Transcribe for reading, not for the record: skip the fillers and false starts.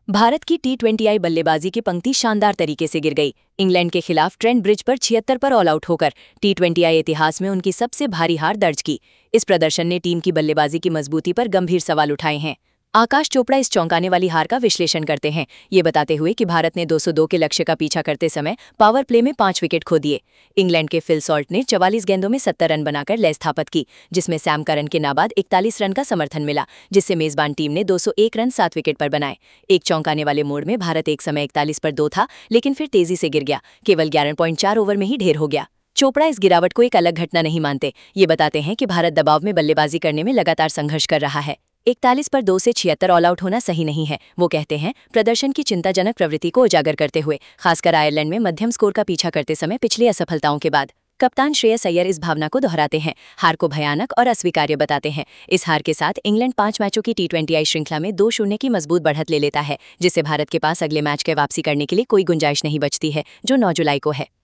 भारत की टी20 बल्लेबाजी की पंक्ति शानदार तरीके से गिर गई। इंग्लैंड के खिलाफ ट्रेंट ब्रिज पर 76 पर ऑल आउट होकर टी20 इतिहास में उनकी सबसे भारी हार दर्ज की। इस प्रदर्शन ने टीम की बल्लेबाजी की मजबूती पर गंभीर सवाल उठाए हैं। आकाश चोपड़ा इस चौंकाने वाली हार का विश्लेषण करते हैं, ये बताते हुए कि भारत ने 202 के लक्ष्य का पीछा करते समय पावर प्ले में 5 विकेट खो दिए। इंग्लैंड के फिल सॉल्ट ने 44 गेंदों में 70 रन बनाकर लय स्थापित की, जिसमें सैम करन के नाबाद 41 रन का समर्थन मिला, जिससे मेजबान टीम ने 201 रन 7 विकेट पर बनाए। एक चौंकाने वाले मोड़ में भारत एक समय 41 पर 2 था, लेकिन फिर तेजी से गिर गया, केवल 11.4 ओवर में ही ढेर हो गया। चोपड़ा इस गिरावट को एक अलग घटना नहीं मानते। ये बताते हैं कि भारत दबाव में बल्लेबाजी करने में लगातार संघर्ष कर रहा है। 41 पर 2 से 76 ऑल आउट होना सही नहीं है, वो कहते हैं, प्रदर्शन की चिंताजनक प्रवृत्ति को उजागर करते हुए, खासकर आयरलैंड में मध्यम स्कोर का पीछा करते समय पिछली असफलताओं के बाद। कप्तान श्रेयस अय्यर इस भावना को दोहराते हैं, हार को भयानक और अस्वीकार्य बताते हैं। इस हार के साथ इंग्लैंड 5 मैचों की टी20 श्रृंखला में 2-0 की मजबूत बढ़त ले लेता है, जिससे भारत के पास अगले मैच के वापसी करने के लिए कोई गुंजाइश नहीं बचती है, जो 9 जुलाई को है।